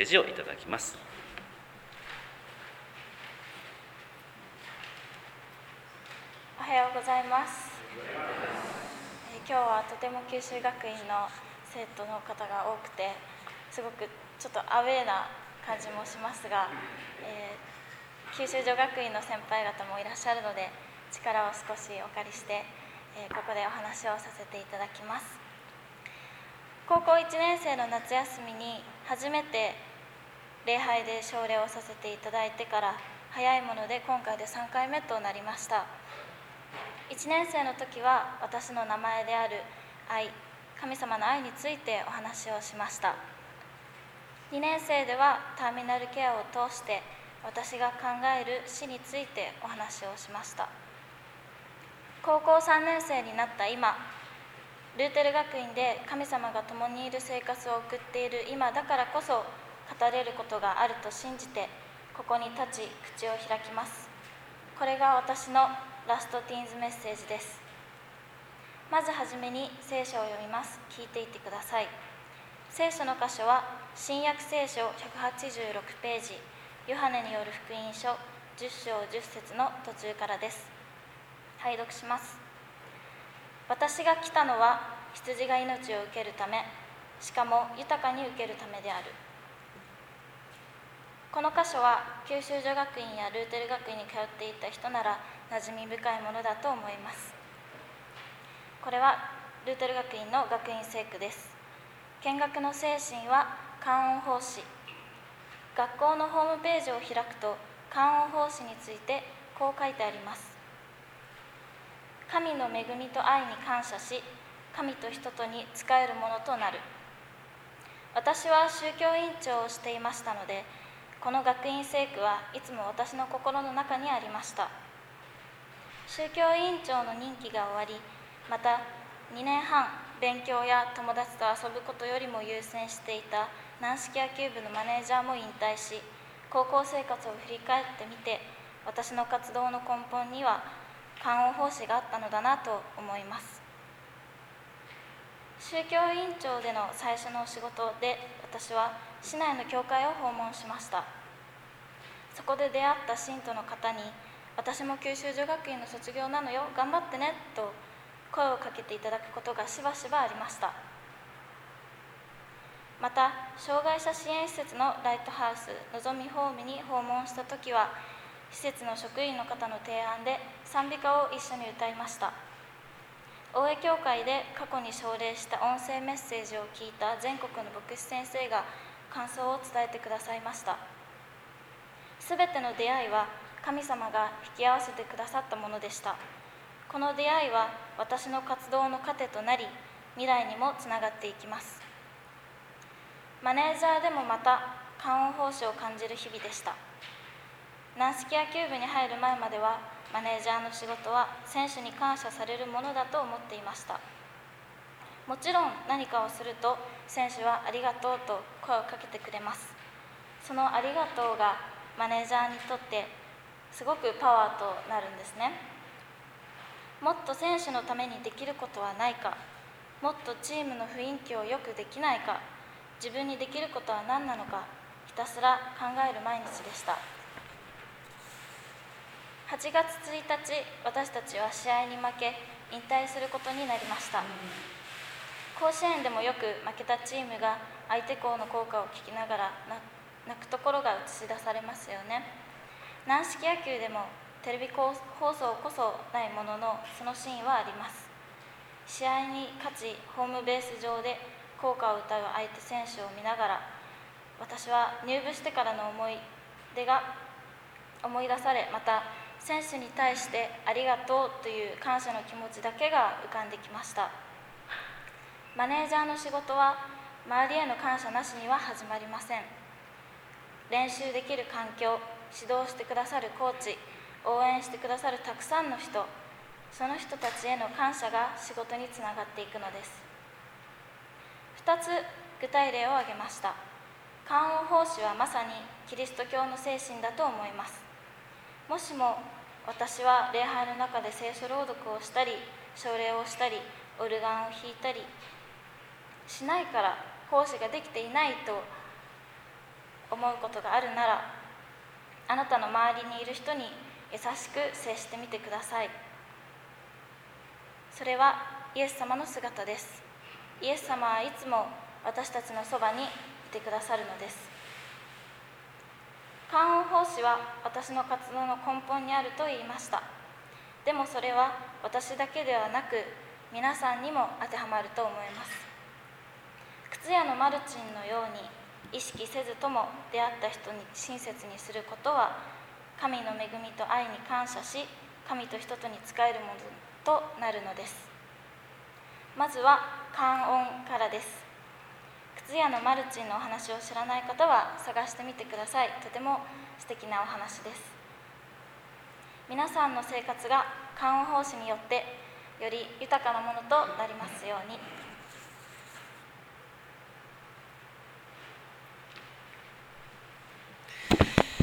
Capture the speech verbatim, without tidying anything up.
ジをいただきます。 おはようございます。えー、今日はとても九州学院の生徒の方が多くて、すごくちょっとアウェーな感じもしますが、えー、九州女学院の先輩方もいらっしゃるので、力を少しお借りして、えー、ここでお話をさせていただきます。高校いちねん生の夏休みに初めて礼拝で奨励をさせていただいてから早いもので今回でさんかいめとなりました。いちねん生の時は私の名前である愛、神様の愛についてお話をしました。にねん生ではターミナルケアを通して私が考える死についてお話をしました。高校さんねん生になった今、ルーテル学院で神様が共にいる生活を送っている今だからこそ語れることがあると信じてここに立ち口を開きます。これが私のラストティーンズメッセージです。まずはじめに聖書を読みます。聞いていってください。聖書の箇所は新約聖書ひゃくはちじゅうろくページ、ヨハネによる福音書じゅっ章じゅっ節の途中からです。拝読します。私が来たのは羊が命を受けるため、しかも豊かに受けるためである。この箇所は九州女学院やルーテル学院に通っていた人なら馴染み深いものだと思います。これはルーテル学院の学院聖句です。見学の精神は観音奉仕。学校のホームページを開くと観音奉仕についてこう書いてあります。神の恵みと愛に感謝し、神と人とに仕えるものとなる。私は宗教委員長をしていましたので、この学院聖句はいつも私の心の中にありました。宗教委員長の任期が終わり、またにねんはん勉強や友達と遊ぶことよりも優先していた軟式野球部のマネージャーも引退し、高校生活を振り返ってみて、私の活動の根本には観音奉仕があったのだなと思います。宗教委員長での最初の仕事で、私は市内の教会を訪問しました。そこで出会った信徒の方に、私も九州女学院の卒業なのよ、頑張ってねと声をかけていただくことがしばしばありました。また、障害者支援施設のライトハウスのぞみホームに訪問したときは、施設の職員の方の提案で賛美歌を一緒に歌いました。大江教会で過去に奨励した音声メッセージを聞いた全国の牧師先生が感想を伝えてくださいました。すべての出会いは神様が引き合わせてくださったものでした。この出会いは私の活動の糧となり、未来にもつながっていきます。マネージャーでもまた観音奉仕を感じる日々でした。軟式野球部に入る前までは、マネージャーの仕事は選手に感謝されるものだと思っていました。もちろん何かをすると選手はありがとうと声をかけてくれます。そのありがとうがマネージャーにとってすごくパワーとなるんですね。もっと選手のためにできることはないか、もっとチームの雰囲気をよくできないか、自分にできることは何なのか、ひたすら考える毎日でした。はちがつついたち、私たちは試合に負け、引退することになりました。甲子園でもよく負けたチームが相手校の校歌を聞きながら泣くところが映し出されますよね。軟式野球でもテレビ放送こそないものの、そのシーンはあります。試合に勝ち、ホームベース上で校歌を歌う相手選手を見ながら、私は入部してからの思い出が思い出され、また選手に対してありがとうという感謝の気持ちだけが浮かんできました。マネージャーの仕事は周りへの感謝なしには始まりません。練習できる環境、指導してくださるコーチ、応援してくださるたくさんの人、その人たちへの感謝が仕事につながっていくのです。ふたつ具体例を挙げました。観音奉仕はまさにキリスト教の精神だと思います。もしも私は礼拝の中で聖書朗読をしたり、奨励をしたり、オルガンを弾いたりしないから奉仕ができていないと思うことがあるなら、あなたの周りにいる人に優しく接してみてください。それはイエス様の姿です。イエス様はいつも私たちのそばにいてくださるのです。観音奉仕は私の活動の根本にあると言いました。でもそれは私だけではなく、皆さんにも当てはまると思います。靴屋のマルチンのように、意識せずとも出会った人に親切にすることは、神の恵みと愛に感謝し、神と人とに仕えるものとなるのです。まずは観音からです。靴屋のマルチンのお話を知らない方は探してみてください。とても素敵なお話です。皆さんの生活が観音奉仕によってより豊かなものとなりますように。